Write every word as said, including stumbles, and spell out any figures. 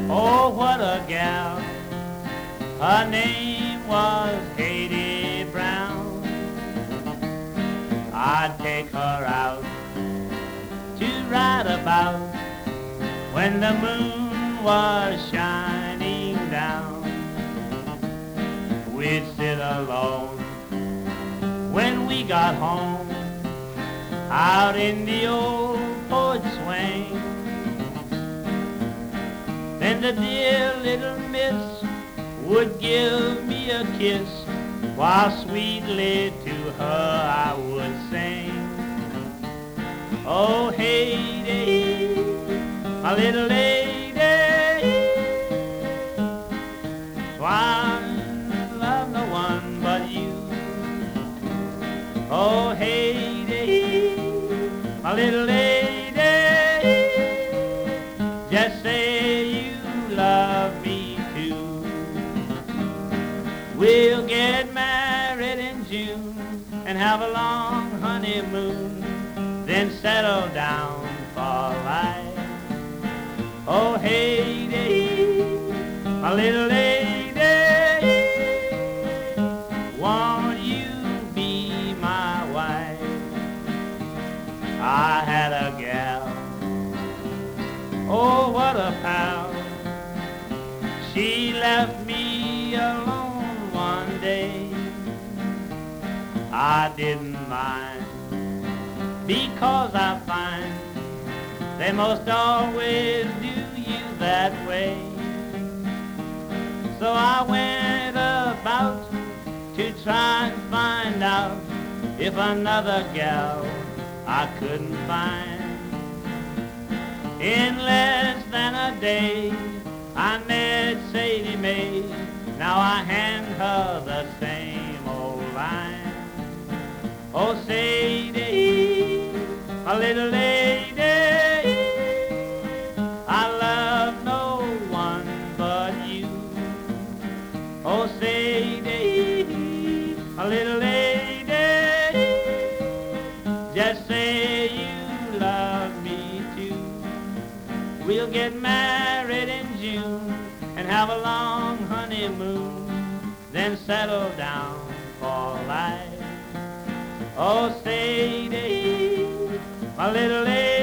Oh, what a gal. Her name was Haiti Brown. I'd take her out to ride about when the moon was shining down. We'd sit alone when we got home out in the old porch swing. Then the dear little miss would give me a kiss while sweetly to her I would sing. Oh, Haiti, my little lady, one love no one but you. Oh, Haiti, my little lady, just say you love me too. We'll get married in June and have a long honeymoon, then settle down for life. Oh, Haiti, my little lady, won't you be my wife? I had a gal, oh, what a pal. She left me alone one day. I didn't mind, because I find they most always do you that way. So I went about to try and find out if another gal I couldn't find. In less than a day I met Sadie Mae. Now I hand her the same old line. Oh, Sadie, my little lady, I love no one but you. Oh, Sadie, my little lady, just say you love me too. We'll get married in June and have a long honeymoon, then settle down for life. Oh, Sadie, my little lady,